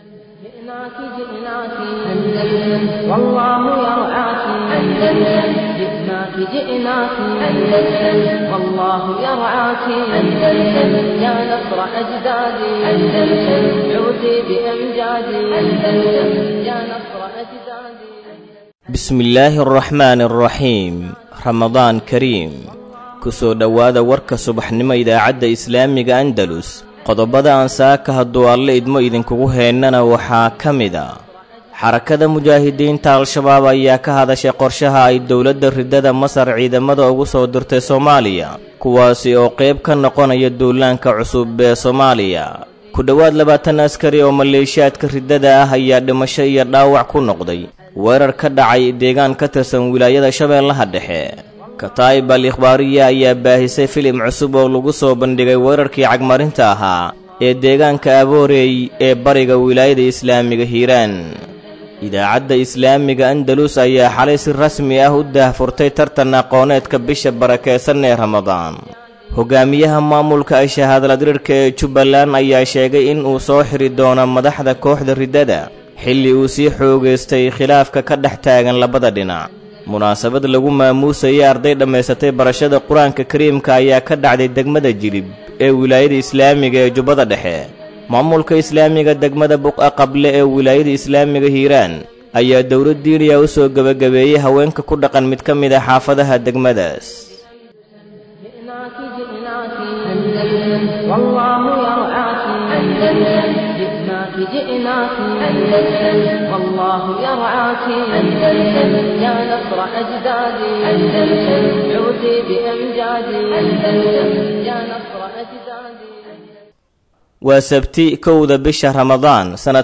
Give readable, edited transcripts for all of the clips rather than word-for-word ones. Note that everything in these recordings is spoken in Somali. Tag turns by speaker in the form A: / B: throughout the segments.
A: جئناك جئناك أندلس والله يرعاك أندلس جئناك جئناك أندلس والله يرعاك أندلس يا نصر أجدادي أندلس عودي بأمجادي أندلس يا نصر أجدادي
B: بسم الله الرحمن الرحيم رمضان كريم كسو دوادا ورك صبحنما إذاعة إسلامي أندلس qodobada aan saaka hadduu alle idmo idinkugu heennana waxaa ka mid ah xarakada mujaahidiinta al-shabaab ayaa ka hadashay qorshaha ay dowladda ridada Masar ciidamada ugu soo dirtay Soomaaliya kuwaasi oo qayb ka noqonaya duulaanka cusub ee Soomaaliya ku dhawaad 20 askari oo maleeshiyaadka ridada ah ayaa dhimasho iyo dhaawac ku noqday weerar ka dhacay deegaan ka tirsan wilaayada Shabeellaha Dhexe Kataib al-Ikhbaariya ayaa baahisay filim cusub oo lagu soo bandhigay weerarkii cagmarinta ahaa ee deegaanka Aboorey ee bariga wilaayada Islaamiga Hiiraan. Idaacadda Islaamiga Andalus ayaa xalay si rasmi ah u daahfurtay tartan aqooneedka bisha barakeysan ee Ramadaan. Hogaamiyaha maamulka ay shahaadaladirka ee Jubbaland ayaa sheegay in uu soo xiri doono madaxda kooxda ridada xilli uu sii xoogeystay khilaafka ka dhex taagan labada dhinac. munaasabad lagu maamuusay arday dhameysatay barashada Quraanka Kariimka ayaa ka dhacday degmada Jilib ee wilaayada Islaamiga ee Jubbada Dhexe maamulka Islaamiga degmada Buqa Qable ee wilaayada Islaamiga Hiiraan ayaa dowlad diiniya u soo gabagabeeyay haweenka ku dhaqan mid ka mid ah xaafadaha degmadaas
A: جئناك أندلس والله يرعاك أندلس يا نصر أجدادي أندلس عودي بأمجادي أندلس يا نصر أجدادي
B: وسبتي كود بشهر رمضان سنة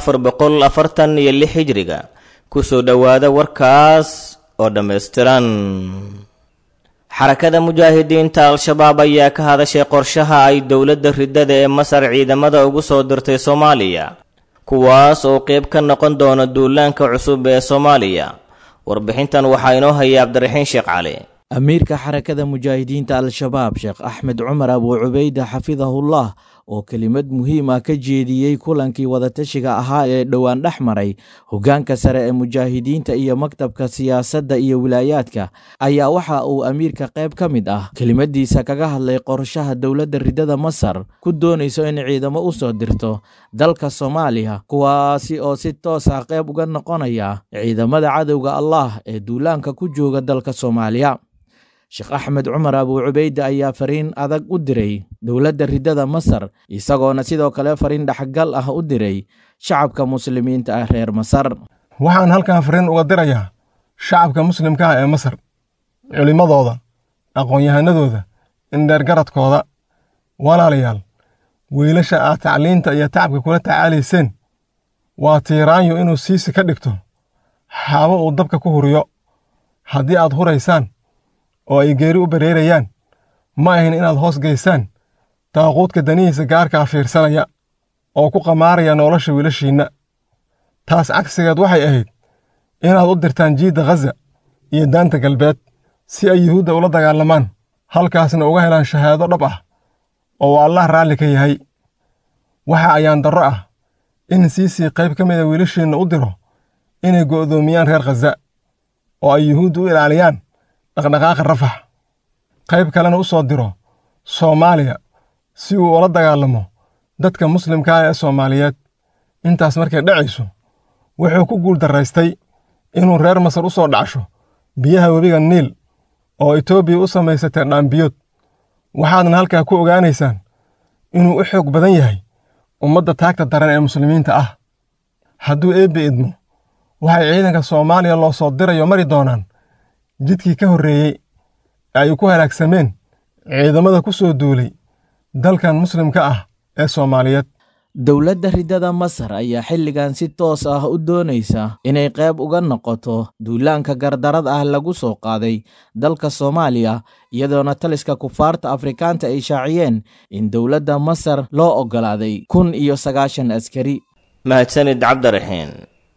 B: 1446 هجرية كسو دوادا وركاس ودمستران xarakada mujaahidiinta al-shabaab ayaa ka hadashay qorshaha ay dowladda ridada ee Masar ciidamada ugu soo dirtay Soomaaliya kuwaas oo qayb ka noqon doona duulaanka cusub ee Soomaaliya warbixintan waxa inoo hayay Cabdiraxiin Sheekh Cali
C: amiirka xarakada mujaahidiinta al-shabaab Sheekh Axmed Cumar Abu Ubayda xafidahullah oo kelimad muhiim ah ka jeediyay kulankii wadatashiga ahaa ee dhawaan dhaxmaray hogaanka sare ee mujaahidiinta iyo maktabka siyaasadda iyo wilaayaadka ayaa waxa uu amiirka qayb ka mid ah kelimadiisa kaga hadlay qorshaha dowladda ridada Masar ku doonayso in ciidamo u soo dirto dalka Soomaaliya kuwaasi oo si toos ah qayb uga noqonaya ciidamada cadowga Allah ee duulaanka ku jooga dalka Soomaaliya Sheekh Axmed Cumar Abu Ubayda ayaa fariin adag u diray dowladda ridada Masar isagoona sidoo kale fariin dhaxgal ah u diray shacabka muslimiinta ah reer Masar
D: waxaan halkan fariin uga dirayaa shacabka muslimka ah ee Masar culimadooda aqoon-yahanadooda indheergaradkooda walaalayaal wiilasha aad tacliinta iyo tacabka kula tacaalayseen waa tiiraanyo inuu siisi ka dhigto xaabo uu dabka ku huriyo haddii aad huraysaan oo ay geeri u bareerayaan ma ahin inaad hoos geysaan taaquudka danihiisa gaarkaa fiirsanaya oo ku qamaaraya nolosha wiilashiinna taas cagsigeed waxay ahayd inaad u dirtaan jiidda Gaza iyo daanta galbeed si ay yuhuudda ula dagaalamaan halkaasna uga helaan shahaado dhab ah oo Allah raalli ka yahay waxa ayaan darro ah in siisi qayb ka mid ah wiilashiinna u diro inay go'doomiyaan reer Gaza oo ay yuhuuddu u ilaaliyaan dhaqdhaqaaqa Rafax qayb kalena u soo diro Soomaaliya si uu ula dagaalamo dadka muslimka ah ee Soomaaliyeed intaas markay dhacayso wuxuu ku guul daraystay inuu reer Masar u soo dhacsho biyaha webiga Niil oo Itoobiya u samaysatay dhaambiyood waxaadna halkaa ku ogaanaysaan inuu u xoog badan yahay ummadda taagta daran ee muslimiinta ah hadduu eebbe idmo waxay ciidanka Soomaaliya loo soo dirayo mari doonaan jidkii ka horreeyay ay ku halaagsameen ciidamada ku soo duulay dalkan muslimka ah ee Soomaaliyeed
C: dowladda ridada Masar ayaa xilligan si toos ah u doonaysa inay qayb uga noqoto duulaanka gardarada ah lagu soo qaaday dalka Soomaaliya iyadoona taliska kufaarta Afrikaanta ay shaaciyeen in dowladda Masar loo ogolaaday 190 askari
B: mahadsanid Cabdiraxiin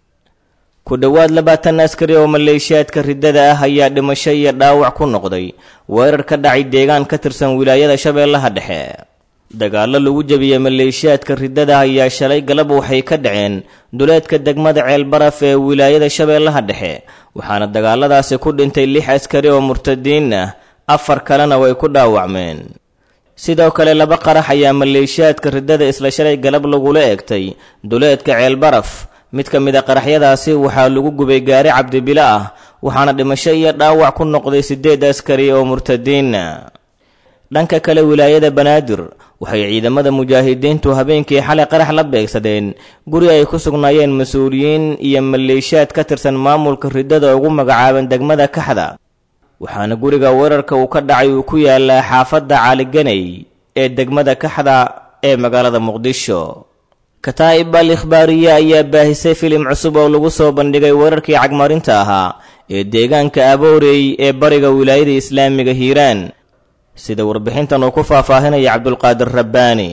B: ku dhawaad 20 askari oo maleeshiyaadka ridada ah ayaa dhimasho iyo dhaawac ku noqday weerar ka dhacay deegaan ka tirsan wilaayada Shabeellaha Dhexe dagaallo lagu jabiyey maleeshiyaadka riddada ayaa shalay galab waxay ka dhaceen duleedka degmada ceelbaraf ee wilaayada shabeellaha dhexe waxaana dagaalladaasi ku dhintay 6 askari oo murtadiin ah 4 kalena way ku dhaawacmeen sidoo kale 2 qarax ayaa maleeshiyaadka riddada isla shalay galab lagula eegtay duleedka ceelbaraf mid ka mid ah qaraxyadaasi waxaa lagu gubay gaari cabdibila ah waxaana dhimasho iyo dhaawac ku noqday 8 askari oo murtadiin dhanka kale wilaayada banaadir waxay ciidamada mujaahidiintu habeenkii xalay qarax la beegsadeen guri ay ku sugnaayeen mas'uuliyiin iyo maleeshiyaad ka tirsan maamulka riddada ugu magacaaban degmada Kaxda waxaana guriga weerarka uu ka dhacay uu ku yaalaa xaafadda Caaliganay ee degmada Kaxda ee magaalada Muqdisho Kataa'ib al-Ikhbaariya ayaa baahisay filim cusub oo lagu soo bandhigay weerarkii cagmarinta ahaa ee deegaanka Aboorey ee bariga wilaayada Islaamiga Hiiraan sida warbixintan uu ku faahfaahinaya Cabdulqaadir Rabbaani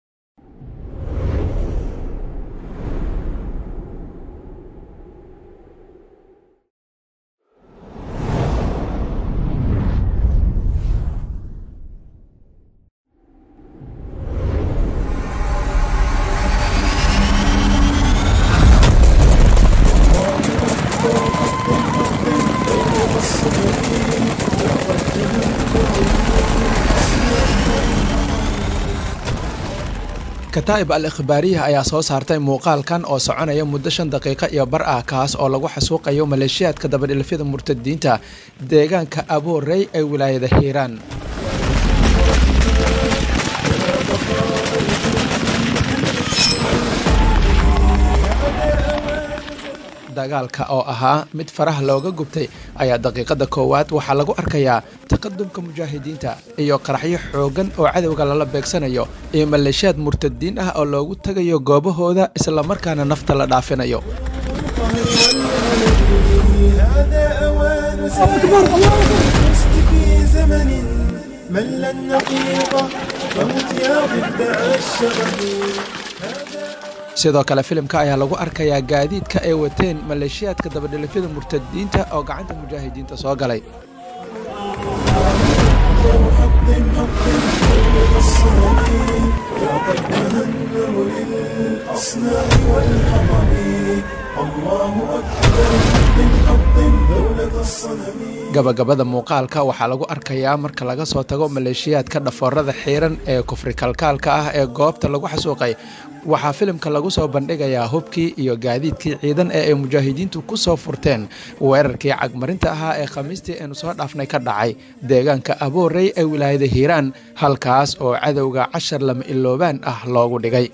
E: Kataa'ib al-Ikhbaariya ayaa soo saartay muuqaalkan oo soconaya muddo 5 daqiiqo iyo bar ah kaas oo lagu xasuuqayo maleeshiyaadka dabadhilfida murtadiinta deegaanka Aboorey ee wilaayada Hiiraan dagaalka oo ahaa mid faraha looga gubtay ayaa daqiiqada koowaad waxaa lagu arkayaa taqadumka mujaahidiinta iyo qaraxyo xoogan oo cadawga lala beegsanayo iyo maleeshiyaad murtadiin ah oo loogu tagayo goobahooda isla markaana nafta la dhaafinayo sidoo kale filimka ayaa lagu arkayaa gaadiidka ay wateen maleeshiyaadka dabadhilifyada murtadiinta oo gacanta mujaahidiinta soo galay gabagabada muuqaalka waxaa lagu arkayaa marka laga soo tago maleeshiyaadka dhafoorada xiiran ee kufri kalkaalka ah ee goobta lagu xasuuqay waxaa filimka lagu soo bandhigayaa hubkii iyo gaadiidkii ciidan ee ay mujaahidiintu ku soo furteen weerarkii cagmarinta ahaa ee khamiistii aynu soo dhaafnay ka dhacay deegaanka Aboorey ee wilaayada Hiiraan halkaas oo cadowga 10 lama iloobaan ah loogu dhigay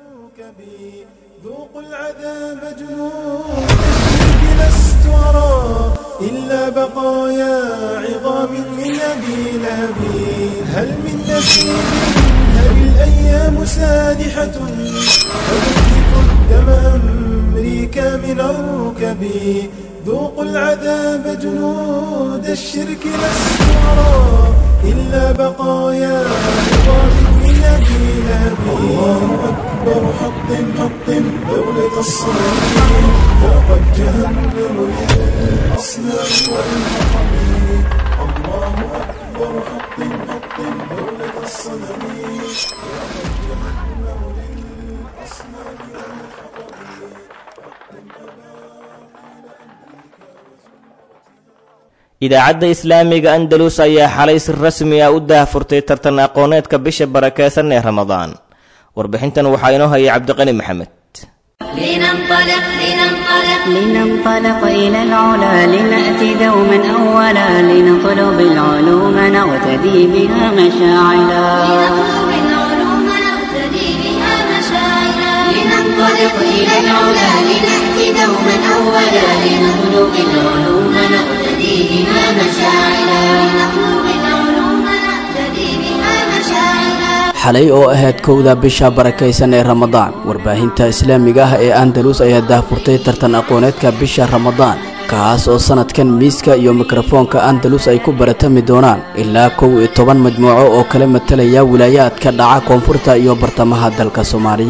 F: إلا بقايا عظام من أبي لهب هل من نسيم هل الأيام سادحة فتسفك الدم أمريكا من الركب ذوقوا العذاب جنود الشرك لست أرى إلا بقايا عظام من أبي لهب الله أكبر حطم حطم دولة الصنم فقد جهنم للأصنام والحطم الله أكبر حطم حطم دولة الصنم فقد جهنم للأصنام
B: idaacadda islaamiga andalus ayaa xalay si rasmi ah u daahfurtay tartan aqooneedka bisha barakeysan ee Ramadaan warbixintan waxaa inoo hayay Cabdiqani Maxamed
G: لننطلق إلى العلا لنأتي دوما أولا لنطلب العلوم نغتدي بها مشاعلا لننطلق إلى العلا لنأتي دوما أولا لنطلب العلوم نغتدي بها مشاعلا
H: xalay oo ahayd kowda bisha barakeysan ee Ramadaan warbaahinta islaamiga ah ee Andalus ayaa daahfurtay tartan aqooneedka bisha Ramadaan kaas oo sanadkan miiska iyo mikrofoonka Andalus ay ku baratami doonaan ilaa 11 majmuuco oo kala matalaya wilaayadka dhaca koonfurta iyo bartamaha dalka Soomaaliya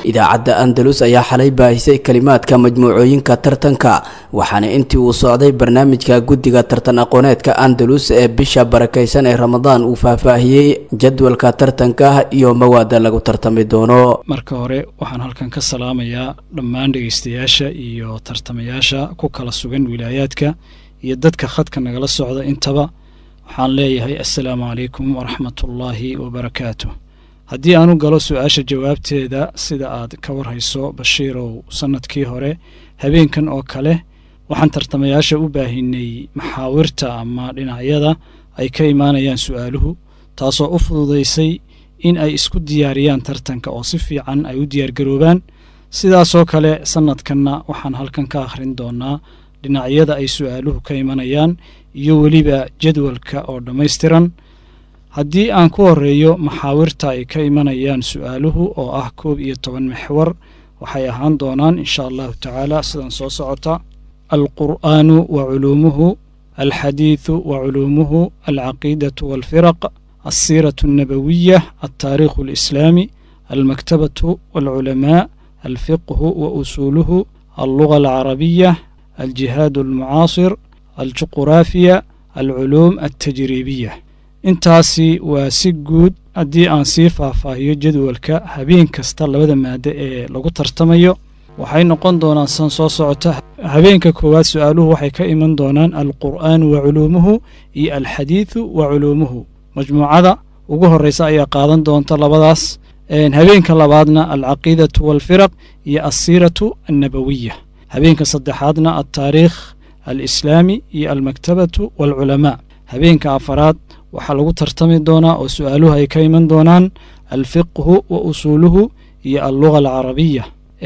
H: idaacadda andalus ayaa xalay baahisay kalimaadka majmuucooyinka tartanka waxaana intii uu socday barnaamijka guddiga tartan aqooneedka andalus ee bisha barakaysan ee ramadaan uu faahfaahiyey jadwalka tartanka iyo mawaada lagu tartami doono.
I: marka hore waxaan halkan ka salaamayaa dhammaan dhegeystayaasha iyo tartamayaasha ku kala sugan wilaayaadka iyo dadka khadka nagala socda intaba waxaan leeyahay assalaamu calaykum waraxmatullaahi wabarakaatuh. haddii aanu galo su-aasha jawaabteeda sida aad ka warhayso bashiirow sanadkii hore habeenkan oo kale waxaan tartamayaasha u baahinay maxaawirta ama dhinacyada ay ka imaanayaan su-aaluhu taasoo u fududaysay in ay isku diyaariyaan tartanka oo si fiican ay u diyaargaroobaan. sidaasoo kale sanadkanna waxaan halkan ka akhrin doonaa dhinacyada ay su-aaluhu ka imanayaan iyo weliba jadwalka oo dhammaystiran. haddii aan ku horeeyo maxaawirta ay ka imanayaan su-aaluhu oo ah 11 maxwar waxay ahaan doonaan insha allahu tacaala sidan soo socota: alqur'aanu wa culuumuhu, alxadiidu wa culuumuhu, alcaqiidatu waalfiraq, alsiiratu annabawiya, altaariikhu alislaami, almaktabatu waalculamaa, alfiqhu wa usuuluhu, alluga alcarabiya, aljihaadu almucaasir, aljuquraafiya, alculuum altajriibiya. intaasi waa si guud. haddii aan sii faahfaahiyo jadwalka habeen kasta labada maado ee lagu tartamayo waxay noqon doonaan san soo socota. habeenka koowaad su-aaluhu waxay ka iman doonaan alqur'aanu wa culuumuhu iyo alxadiidu wa culuumuhu. majmuucada ugu horeysa ayaa qaadan doonta labadaas. habeenka labaadna alcaqiidatu waalfiraq iyo alsiiratu annabawiya. habeenka saddexaadna altaariikh alislaami iyo almaktabatu waalculamaa. habeenka afaraad waxaa lagu tartami doonaa oo su-aaluhu ay ka iman doonaan alfiqhu wa usuuluhu iyo alluga alcarabiya.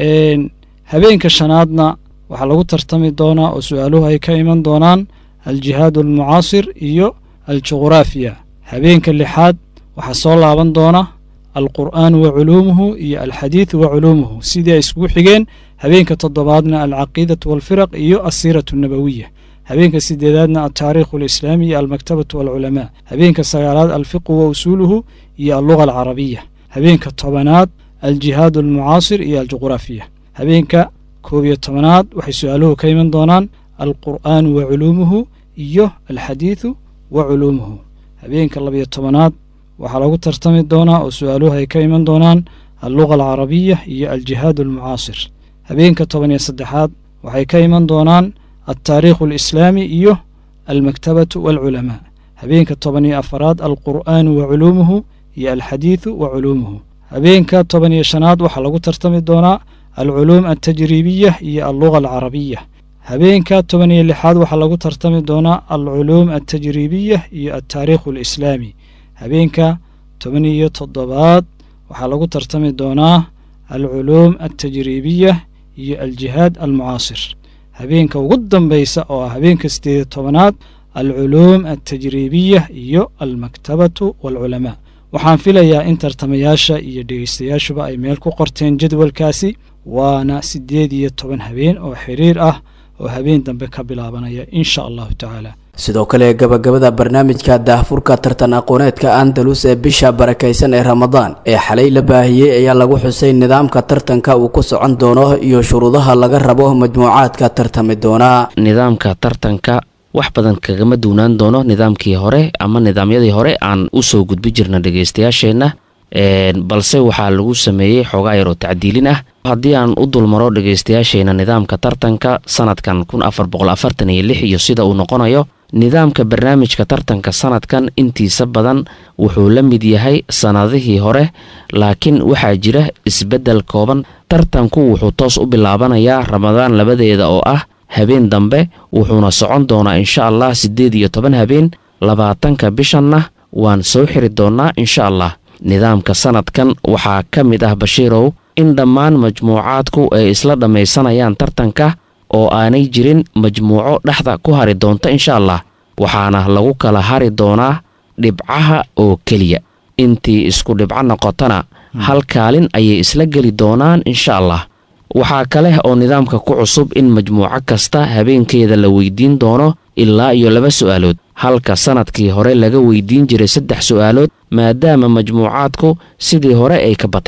I: habeenka shanaadna waxaa lagu tartami doonaa oo su-aaluhu ay ka iman doonaan aljihaadu almucaasir iyo aljuquraafiya. habeenka lixaad waxaa soo laaban doona alqur'aanu wa culuumuhu iyo alxadiidu wa culuumuhu sidii ay iskugu xigeen. habeenka toddobaadna alcaqiidatu waalfiraq iyo alsiiratu annabawiya. habeenka sideedaadna altaariikhu alislaami iyo almaktabatu waalculamaa. habeenka sagaalaad alfiqhu wa usuuluhu iyo alluga alcarabiya. habeenka tobanaad aljihaadu almucaasir iyo aljuquraafiya. habeenka 11aad waxay su-aaluhu ka iman doonaan alqur'aanu wa culuumuhu iyo alxadiidu wa culuumuhu. habeenka 12aad waxaa lagu tartami doonaa oo su-aaluhu ay ka iman doonaan alluga alcarabiya iyo aljihaadu almucaasir. habeenka 13aad waxay ka iman doonaan altaariikhu alislaami iyo almaktabatu waalculamaa. habeenka 14aad alqur'aanu wa culuumuhu iyo alxadiidu wa culuumuhu. habeenka 15aad waxaa lagu tartami doonaa alculuum altajriibiya iyo alluga alcarabiya. habeenka 16aad waxaa lagu tartami doonaa alculuum altajriibiya iyo altaariikhu alislaami. habeenka 17aad waxaa lagu tartami doonaa alculuum altajriibiya iyo aljihaad almucaasir. habeenka ugu dambaysa oo ah habeenka 18aad alculuum altajriibiya iyo almaktabatu waalculamaa. waxaan filayaa in tartamayaasha iyo dhegeystayaashuba ay meel ku qorteen jadwalkaasi. waana 18 habeen oo xiriir ah oo habeen dambe ka bilaabanaya insha allahu tacaala.
H: sidoo kale gabagabada barnaamijka daahfurka tartan aqooneedka andalus ee bisha barakaysan ee ramadaan ee xalay la baahiyey ayaa lagu xusay nidaamka tartanka uu ku socon doono iyo shuruudaha laga rabo majmuucaadka tartami doona.
J: nidaamka tartanka wax badan kagama duunaan doono nidaamkii hore ama nidaamyadii hore aan u soo gudbi jirna dhegeystayaasheenna, balse waxaa lagu sameeyey xoogaa yaroo tacdiilin ah. haddii aan u dulmaro dhegeystayaasheena nidaamka tartanka sanadkan 1446 iyo sida uu noqonayo. nidaamka barnaamijka tartanka sanadkan intiisa badan wuxuu la mid yahay sanadihii hore, laakiin waxaa jira isbeddel kooban. tartanku wuxuu toos u bilaabanayaa ramadaan labadeeda oo ah habeen dambe, wuxuuna socon doonaa insha allah 18 habeen. 20 bishanna waan soo xiri doonaa insha allah. nidaamka sanadkan waxaa ka mid ah bashiirow in dhammaan majmuucaadku ay isla dhammaysanayaan tartanka oo aanay jirin majmuuco dhexda ku hari doonta insha allah. waxaana lagu kala hari doonaa dhibcaha oo keliya. intii isku dhibco noqotana hal kaalin ayay isla geli doonaan insha allah. waxaa kale oo nidaamka ku cusub in majmuuco kasta habeenkeeda la weydiin doono ilaa iyo 2 su'aalood, halka sanadkii hore laga weydiin jiray 3 su'aalood maadaama majmuucaadku sidii hore ay ka bateen.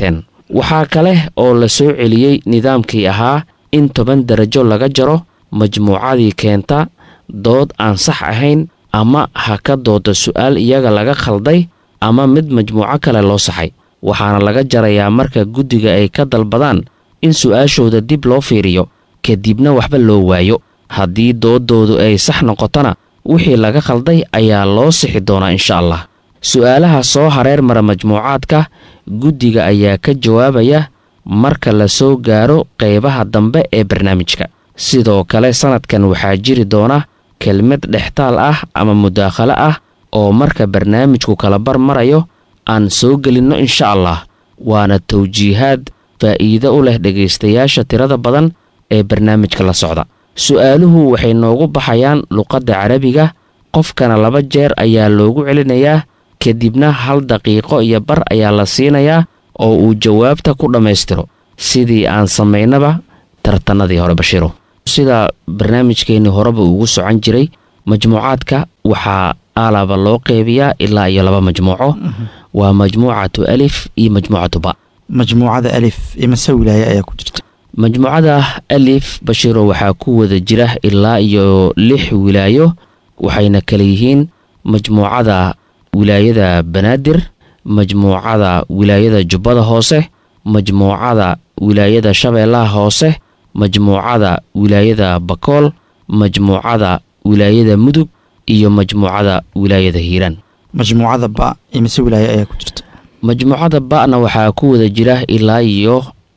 J: waxaa kale oo la soo celiyey nidaamkii ahaa in 10 darajo laga jaro majmuucadii keenta dood aan sax ahayn ama ha ka dooda su'aal iyaga laga khalday ama mid majmuuco kale loo saxay, waxaana laga jarayaa marka guddiga ay ka dalbadaan in su'aashooda dib loo fiiriyo kadibna waxba loo waayo. haddii doodoodu ay sax noqotona wixii laga khalday ayaa loo sixi doonaa insha allah. su'aalaha soo hareer mara majmuucaadka guddiga ayaa ka jawaabaya marka la soo gaaro qaybaha dambe ee barnaamijka. sidoo kale sanadkan waxaa jiri doona kelmad dhextaal ah ama mudaakhalo ah oo marka barnaamijku kala bar marayo aan soo gelinno insha allah, waana tawjiihaad faa'iido u leh dhegaystayaasha tirada badan ee barnaamijka la socda. su'aaluhu waxay noogu baxayaan luqadda carabiga, qofkana 2 jeer ayaa loogu celinayaa, kadibna 1 daqiiqo iyo bar ayaa la siinayaa oo uu jawaabta ku dhammaystiro sidii aan samaynaba tartanadii hore. Bashiiro, sida barnaamijkeennii horeba ugu socon jiray, majmuucaadka waxaa alaba loo qeybiyaa ilaa iyo 2 majmuuco. waa majmuucatu alif iyo majmuucatu ba.
K: majmuucada alif imase wilaaya ayaa ku jirta?
J: majmuucada alif Bashiiro waxaa ku wada jira ilaa iyo 6 wilaayo, waxayna kala yihiin majmuucada wilaayada banaadir, majmuucada wilaayada jubbada hoose, majmuucada wilaayada shabeellaha hoose, majmuucada wilaayada bakool, majmuucada wilaayada mudug iyo majmuucada wilaayada hiiraan.
K: majmuucada ba imase wilaaya ayaa ku jirta?
J: majmuucada ba'na waxaa ku wada jira ilaa iyo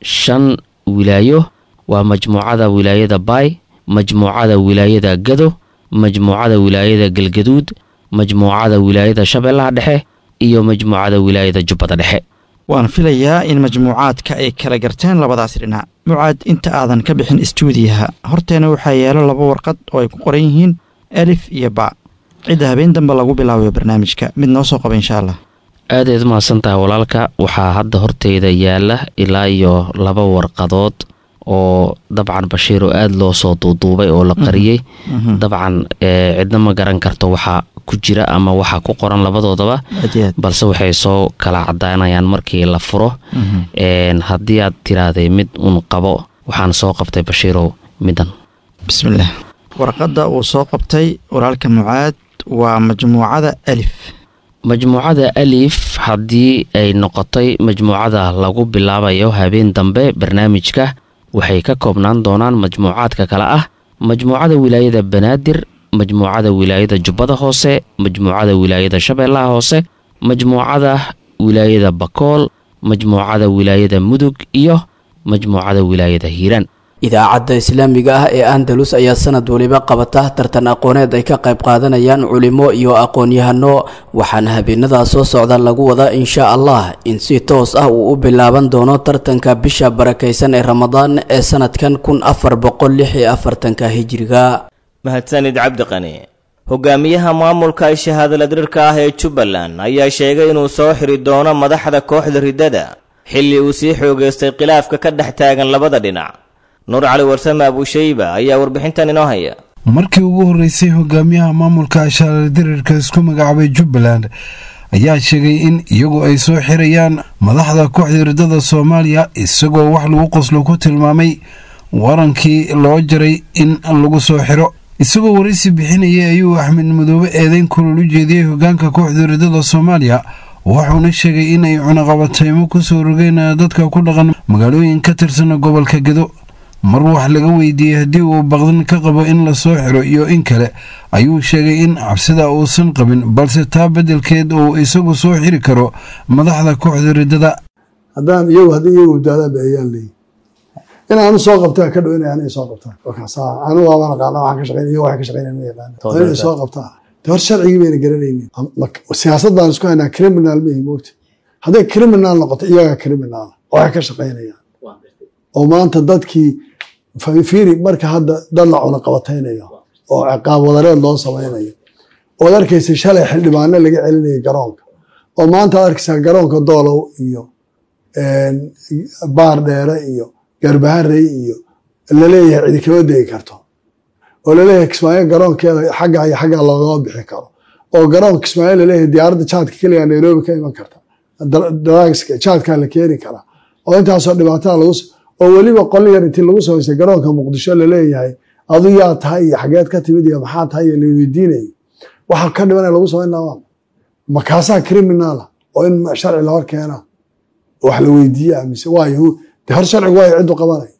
J: 5 wilaayo. waa majmuucada wilaayada baay, majmuucada wilaayada gado, majmuucada wilaayada galgaduud, majmuucada wilaayada shabeellaha dhexe iyo majmuucada wilaayada jubbada dhexe.
K: waan filayaa in majmuucaadka ay kala garteen labadaas dhinac. mucaad, inta aadan ka bixin istuudiyaha horteena waxaa yaalo 2 warqad oo ay ku qoran yihiin alif iyo ba. cidda habeen dambe lagu bilaabayo barnaamijka mid noo soo qaba insha allah.
J: aadayd mahadsantahay walaalka. waxaa hadda horteyda yaala ilaa iyo 2 warqadood oo dabcan Bashiiro aad loo soo duuduubay oo la qariyey. dabcan cidna ma garan karto waxa ku jira ama waxa ku qoran labadoodaba, balse waxay soo kala cadaanayaan markii la furo. haddii aad tiraahday mid un qabo, waxaan soo qabtay Bashiiro midan.
K: bismillaah. warqadda uu soo qabtay walaalka Mucaad waa majmuucada alif.
J: majmuucada alif haddii ay noqotay majmuucada lagu bilaabayo habeen dambe barnaamijka, waxay ka koobnaan doonaan majmuucaadka kale ah majmuucada wilaayada banaadir, majmuucada wilaayada jubbada hoose, majmuucada wilaayada shabeellaha hoose, majmuucada wilaayada bakool, majmuucada wilaayada mudug iyo majmuucada wilaayada hiiraan.
H: idaacadda islaamiga ah ee andalus ayaa sanad waliba qabata tartan aqooneed ay ka qayb qaadanayaan culimo iyo aqoon-yahano, waxaana habeenadaa soo socda lagu wadaa insha allah in si toos ah uu u bilaaban doono tartanka bisha barakaysan ee ramadaan ee sanadkan 1446 hijriga.
B: mahadsanid cabdiqani. hogaamiyaha maamulka shahaadala dirirka ah ee Jubbaland ayaa sheegay inuu soo xiri doono madaxda kooxda ridada xilli uu sii xoogeystay khilaafka ka dhex taagan labada dhinac. nuur cali warsame abushayba ayaa warbixintan inoo haya.
L: markii ugu horeysay hogaamiyaha maamulka shahaadala dirirka isku magacaabay Jubbaland ayaa sheegay in iyagu ay soo xirayaan madaxda kooxda ridada Soomaaliya, isagoo wax lagu qoslo ku tilmaamay warankii loo jaray in lagu soo xiro. isagoo waraysi bixinayay ayuu Axmed Madoobe eedayn kulul u jeediyey hogaanka kooxda ridada Soomaaliya, wuxuuna sheegay in ay cunaqabataymo ku soo rogeen dadka ku dhaqan magaalooyin ka tirsan gobolka Gedo. mar wax laga weydiiyey haddii uu baqdan ka qabo in la soo xiro iyo in kale, ayuu sheegay in cabsida uusan qabin, balse taa beddelkeed uu isagu soo xiri karo madaxda kooxda ridada.
M: haddii iyagu daadaan bayaan leeyihin inaanu soo qabtaan ka dhow inay soo qabtaan anu waaba naqaana waxaan ka shaqeynaya waxay ka shaqeynaya ma yaqaan inay soo qabtaan hor sharcigii bayna garanaynin. siyaasadaan isku haynaa criminal ma yihin moogta. hadday criminal noqoto iyagaa criminal waxay ka shaqeynayaan oo maanta dadkii fiiri marka hadda dad la cunaqabataynayo oo ciqaab wadareed loo samaynayo ood arkaysa shalay xildhibaano laga celinayay garoonka oo maanta ad arkaysaa garoonka Doolow iyo Baar Dheere iyo Garbaharey iyo laleeyahay cidi kama degi karto, oo laleeyahay Kismaayo garoonkeeda xagga looga bixi karo, oo garoonka Kismaayo laleeyahay diyaaradda jaadka kaliya Nairobi ka iman karta, jaadka la keeni karaa, oo intaasoo dhibaatada oo weliba qolin yar intii lagu samaystay garoonka muqdisho laleeyahay adu yaa tahay iyo xageed ka timid iyo maxaa tahay iyo laweydiinayay waxa ka dhibanaya lagu samaynaa makaasaa criminala oo in sharci la hor keena wax la weydiiya mise waayo de hor sharcigu waayo ciddu qabanaya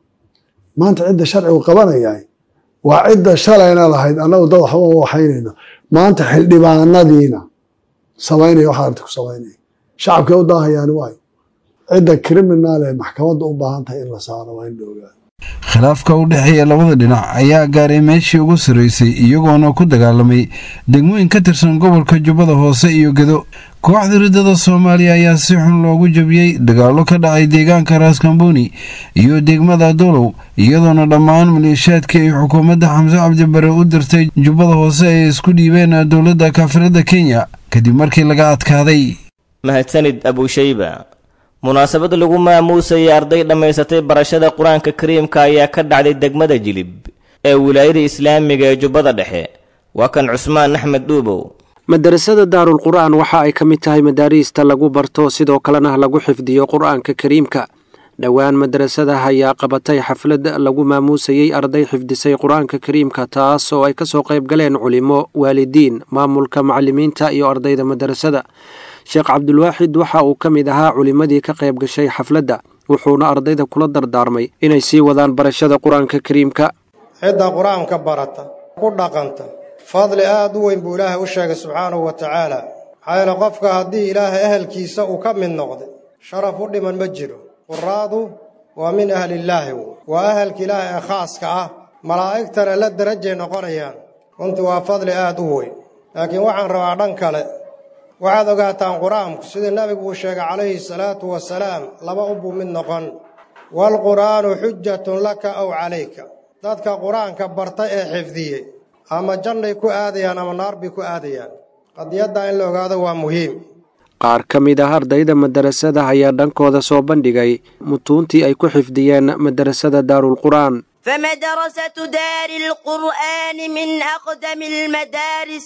M: maanta cidda sharcigu qabanaya waa cidda shalayna lahayd annagu dad waxba waxaynayna maanta xildhibaanadiina samaynaya waxa arrinta ku samaynaya shacabkay u daahayaani waayo cidda criminal ee maxkamadda u baahan tahay in la saaro waa in la ogaado
L: khilaafka u dhexeeya labada dhinac ayaa gaaray meeshii ugu sarreysay iyagoona ku dagaalamay degmooyin ka tirsan gobolka Jubbada Hoose iyo Gedo. Kooxda Ridada Soomaaliya ayaa si xun loogu jabiyay dagaallo ka dhacay deegaanka Raaskambooni iyo degmada Dolow iyadoona dhammaan maleeshiyaadka ay xukuumadda Xamse Cabdi Barre u dirtay Jubbada Hoose ay isku dhiibeen dowladda kaafirada Kenya kadib markii laga adkaaday.
B: mahadsanid Abu Shayba. munaasabad lagu maamuusay arday dhamaysatay barashada Quraanka Kariimka ayaa ka dhacday degmada Jilib ee wilaayada Islaamiga ee Jubbada Dhexe. waa kan Cusmaan Axmed Duubow.
N: madarasada Daarul Qur'aan waxa ay ka mid tahay madaarista lagu barto sidoo kalena lagu xifdiyo Qur'aanka Kariimka. dhawaan madarasada ayaa qabatay xaflad lagu maamuusay arday xifdisay Qur'aanka Kariimka taas oo ay ka soo qayb galeen culimo, waalidiin, maamulka macallimiinta iyo ardayda madarasada. Sheekh Cabdulwaahid waxa uu ka mid ahaa culimadii ka qayb gashay xafladda wuxuuna ardayda kula dardaarmay inay sii wadaan barashada Qur'aanka Kariimka.
O: cidda Qur'aanka barata ku dhaqanta fadli aad u weyn buu Ilaahay u sheegay subxaanahu wa tacaala. xayla qofka haddii Ilaahay ahalkiisa uu ka mid noqday sharaf u dhiman ma jiro. quraadu waa min ahlillaahi waa ahalka Ilaahay ee khaaska ah malaa'igtana la darajay noqonayaan. runtii waa fadli aad u weyn. laakiin waxaan rabaa dhan kale waxaad ogaataan quraanku sida nabigu uu sheegay calayhi salaatu wasalaam laba unbuu mid noqon. walqur'aanu xujjatun laka aw calayka. dadka quraanka bartay ee xifdiyey ama jannay ku aadayaan ama naar bay ku aadayaan. qadiyadda in la ogaado waa muhiim.
N: qaar ka mid ah ardayda madarasada ayaa dhankooda soo bandhigay mutuuntii ay ku xifdiyeen madarasada Daarul Qur'aan.
P: فمدرسة دار القرآن من أقدم المدارس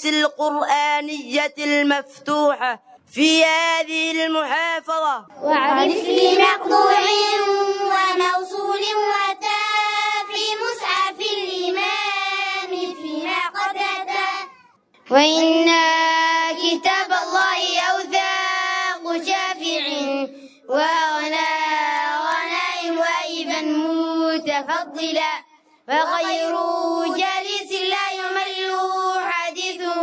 P: القرآنية المفتوحة في هذه المحافظة.
Q: وعرف لي مقطوع وموصول وتاء في مصحف الإمام فيما قد أتى. وإن كتاب الله أوثاق شافع وغنى غنائم وإبا متفضلا وغير جالس لا يمل حديثه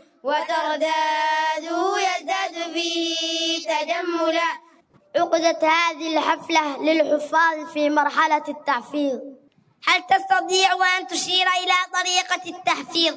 Q: وترداده يزداد فيه تجملا.
R: عقدت هذه الحفلة للحفاظ في مرحلة التحفيظ.
Q: هل تستطيع أن تشير إلى طريقة التحفيظ؟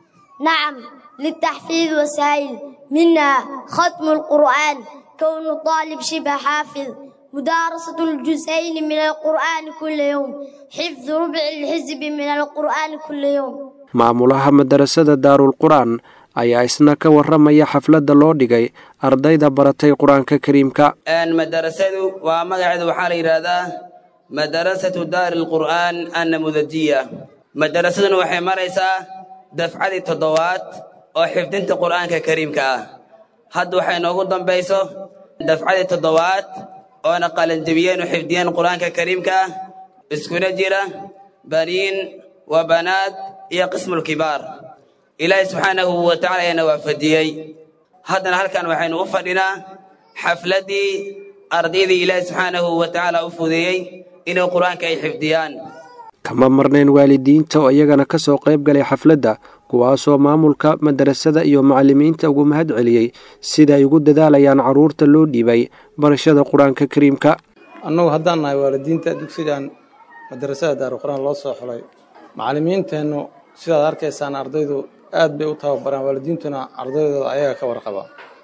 R: نعم، للتحفيظ وسائل منها ختم القرآن، كون طالب شبه حافظ، مدارسة الجزئين من القرآن كل يوم، حفظ ربع الحزب من القرآن كل يوم.
N: maamulaha madarasada Daarul Qur'aan ayaa isna ka waramaya xafladda loo dhigay ardayda baratay Qur'aanka Kariimka.
S: madarasadu waa magaceedu waxaa la yiraahdaa madarasatu Daarul Qur'aan an-Namudajiyya. madarasaduna waxay maraysaa dafcadii 7aad oo xifdinta Qur'aanka Kariimka ah. hadda waxay noogu dambayso dafcadii 7aad oo qalanjabiyeen oo xifdiyeen Qur'aanka Kariimka ah iskuna jira baniin wa banaat iyo qismul kibaar. Ilaahay subhanahu wa ta'ala yana waafajiyay. haddana halkan waxaynu u fadhinaa xafladii ardaydii Ilaahay subhanahu wa ta'ala u fudeeyay inay Qur'aanka ay xifdiyaan.
N: kama marneen waalidiinta oo iyagana ka soo qayb galay xafladda kuwaasoo maamulka madarasada iyo macallimiinta ugu mahad celiyay sida ay ugu dadaalayaan caruurta loo dhiibay barashada Qur'aanka Kariimka.
T: annagu haddaan nahay waalidiinta dugsigan madarasada Daarul Qur'aan loo soo xulay macallimiinteenu sidaad arkaysaan ardaydu aad bay u tababaraan waalidiintuna ardaydooda ayaga ka warqaba.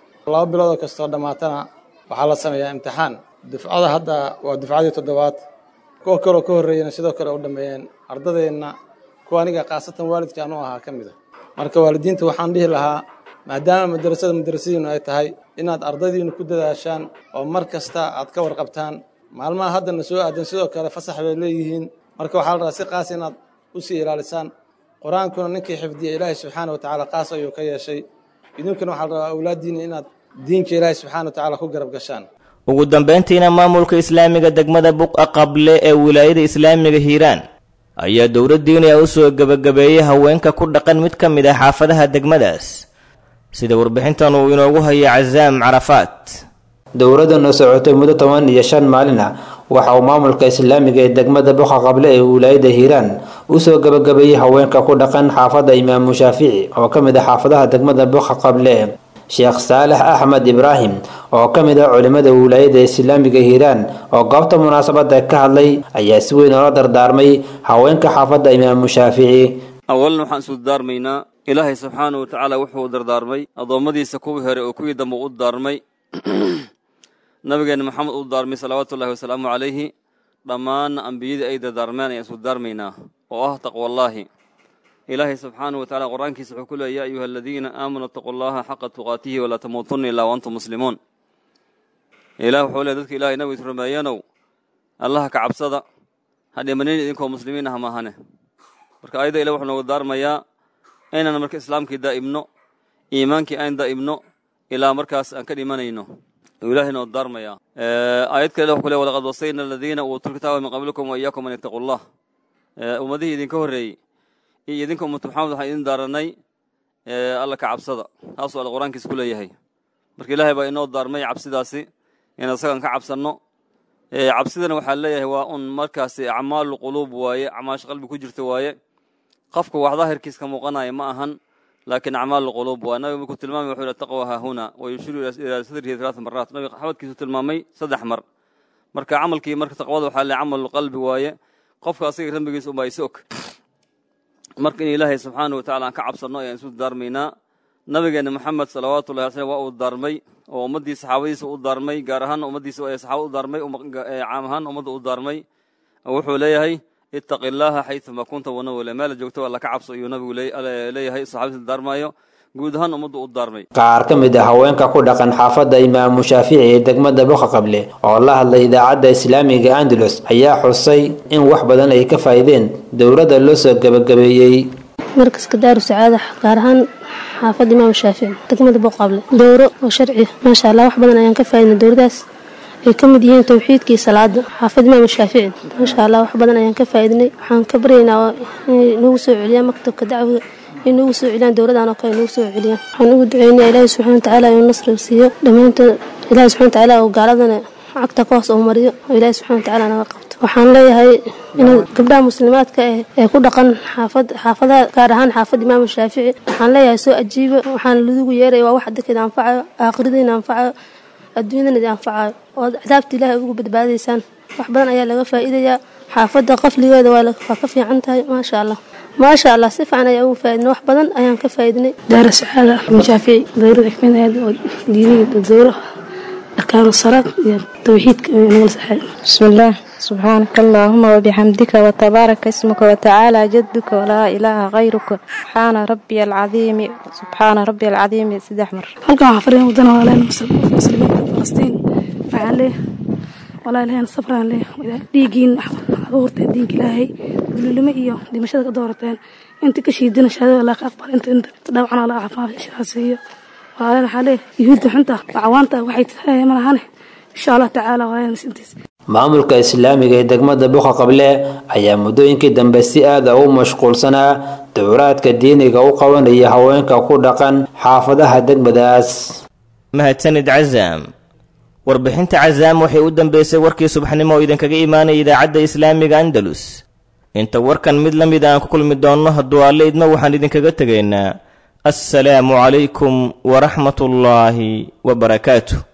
T: 2 bilood kasta dhamaatana waxaa la sameeyaa imtixaan. dufcada hadda waa dufcadii 7aad. kuwa kale ka horeeyana sidoo kale u dhameeyeen ardadeenna kuwa aniga qaasatan waalidka aanu ahaa kamid ah. marka waalidiinta waxaan dhihi lahaa maadaama madarasadiinu ay tahay inaad ardaydiinu ku dadaashaan oo mar kasta aad ka warqabtaan. maalmaha haddana soo aadan sidoo kale fasax bay leeyihiin. marka waxaa la rabaa si qaas inaad u sii ilaalisaan quraankuna ninkii xifdiya Ilaahay subhanahu wa ta'ala qaas ayuu ka yeeshay. idinkuna waxaa la rabaa awlaadiina inaad diinka Ilaahay subhanahu wa ta'ala ku garab gashaan.
B: ugu dambeyntiina maamulka islaamiga degmada buqa qable ee wilaayada islaamiga hiiraan ayaa dowladdiina u soo gabagabeeyey haweenka ku dhaqan mid ka mid ah xaafadaha degmadaas sida warbixintan uu inoogu hayay cazaam carafaat
U: dowladdan oo socotay muddo 15 maalin ah waxa uu maamulka islaamiga ee degmada buqa qable ee wilaayada hiiraan u soo gabagabeeyey haweenka ku dhaqan xaafada imaam shaafici oo ka mid ah xaafadaha degmada buqa qable sheekh saalax axmed ibraahim oo ka mid ah culimada wilaayada islaamiga hiiraan oo goobta munaasabada ka hadlay ayaa si weyn oo dardaarmay haweenka xaafada imaam shaafici
V: awalna waxaan soo daarmaynaa ilaahay subxaanahu wa ta'ala wuxuu dardaarmay adoomadiisa kuwii hore oo kuwii dambe u daarmay nabigeena maxamed u daarmay salawaatullaahi wasalaamu calayhi dhammaan ambiyadii ay dardaarmeen ayaan soo daarmaynaa oo ah taqwallaahi ilaahay subxaanahu wa ta'ala quraankiisa wuxuu ku leeyahay ayuha alladhiina aamanu taqullaha xaqa tuqaatihi wa la tamuutunna illaa wa antum muslimuun ilaahu wuxuu leeyahay dadka ilaahay nabiga rumeeyanow allah ka cabsada hadhimanin idinkoo muslimiin ah maahane marka ayada ilaahay wuxuu noogu daarmayaa inaan marka islaamkii daa'imno iimaankii aan daa'imno ilaa markaas aan ka dhimanayno ilaahayna oo daarmaya aayad kale wuxuu leeyahay walaqad wasayna alladhiina uutul kitaaba min qablikum wa iyyakum an ittaqullah ummadihii idinka horreeyey iyo idinka ummatu maxamed waxaan idin daaranay alla ka cabsada taasoo alla qur-aankiisa ku leeyahay marka ilaahay baa inoo daarmay cabsidaasi in asagan ka cabsanno cabsidana waxaa leeyahay waa un markaasi acmaalu quluub waaye acmaasha qalbi ku jirta waaye qofka wax daahirkiisa ka muuqanaya ma ahan laakiin acmaalu quluub waa nabiga markuu tilmaamay wuxuu yidhi taqwa haahuna wa yushiru ilaa sadrihi 3 maraat nabiga xabadkiisu tilmaamay 3 mar marka camalkii marka taqwada waxaa leeyahay camalu qalbi waaye qofka asiga rabbigiisa uma is og marka in ilaahay subxaanahu wa ta'ala aan ka cabsanno ayaan isu daarmaynaa nabigeena maxamed salawaatullahi alayhi waa uu daarmay oo ummadii saxaabadiisa u daarmay gaar ahaan ummaddiisa ay saxaabada u daarmay caam ahaan ummadda u daarmay wuxuu leeyahay ittaqillaha haythuma kunta wa nawla meel joogto alla ka cabso iyo nabigu leeyahay saxaabadiisa daarmayo guud ahaan ummadda u daarmay
U: qaar ka mid ah haweenka ku dhaqan xaafada imaam shaafici ee degmada buqa qable oo la hadlay idaacada islaamiga andalus ayaa xusay in wax badan ay ka faa'iideen dowladda loo soo gabagabeeyay
W: markaska daaru sacaada gaar ahaan xaafada imaam shaafici degmada buqa qable dowro oo sharci ma sha Allah wax badan ayaan ka faa'iidnay dowladaas ay ka mid yihiin tawxiidkii salaada xaafada imaam shaafici ma sha Allah wax badan ayaan ka faa'iidnay waxaan ka baryaynaa inuu soo celiyo maktabka dacwada inuu soo celiyaan dowladana oo kale inuu soo celiyaan waxaan ugu duceynaa ilaahay subxaanahu wa ta'ala inuu nasr siiyo dhamaantood ilaahay subxaanahu wa ta'ala oo gaaladana cagta ka hoos u mariyo ilaahay subxaanahu wa ta'ala naga qabto waxaan leeyahay in gabdhaha muslimaadka ee ku dhaqan xaafada gaar ahaan xaafada imaam shaafici waxaan leeyahay soo ajiibo waxaan lagu yeeray waa wax dadka anfacayo aakhiradiina anfacayo adduunyadana anfacayo oo cadaabta ilaahay ugu badbaadaysaan wax badan ayaa laga faa'iidayaa xaafada qafligeeda waa ka fiican tahay ما شاء الله سفعنا يا أبو فايدنا واحد بدن أيام كفايدني
X: دار السعادة مشافعي دورة كمان هذا ديني الدورة أركان الصلاة توحيد نقول سحر
Y: بسم الله سبحانك اللهم وبحمدك وتبارك اسمك وتعالى جدك ولا إله غيرك سبحان ربي العظيم سبحان ربي العظيم سيد أحمر
X: هل كان حفرين ودنا ولا المسلمين فلسطين فعليه ولا إلهنا الصبر عليه ديجين حضورت دينك إلهي دلما إياه دي مشهد دورتين أنت كشيدنا شهادة ولا أكبر أنت تدافعنا على عفاف شخصية وعلى حاله يهود حنته وعوانته وحيد هاي مرهانه إن شاء الله تعالى وهاي نسنتس
U: maamulka islaamiga ee degmada buqa qable ayaa muddooyinkii dambe si aad ah u mashquulsanaa dowraadka diiniga u qabanaya haweenka ku dhaqan xaafadaha degmadaas
B: mahadsanid cazaam warbixinta cazaam waxay u dambeysay warkii subaxnimo oo idinkaga imaanaya idaacadda islaamiga andalus inta warkan mid la mid aan ku kulmi doonno hadduu alle idmo waxaan idinkaga tegaynaa assalaamu calaykum waraxmatullaahi wabarakaatuh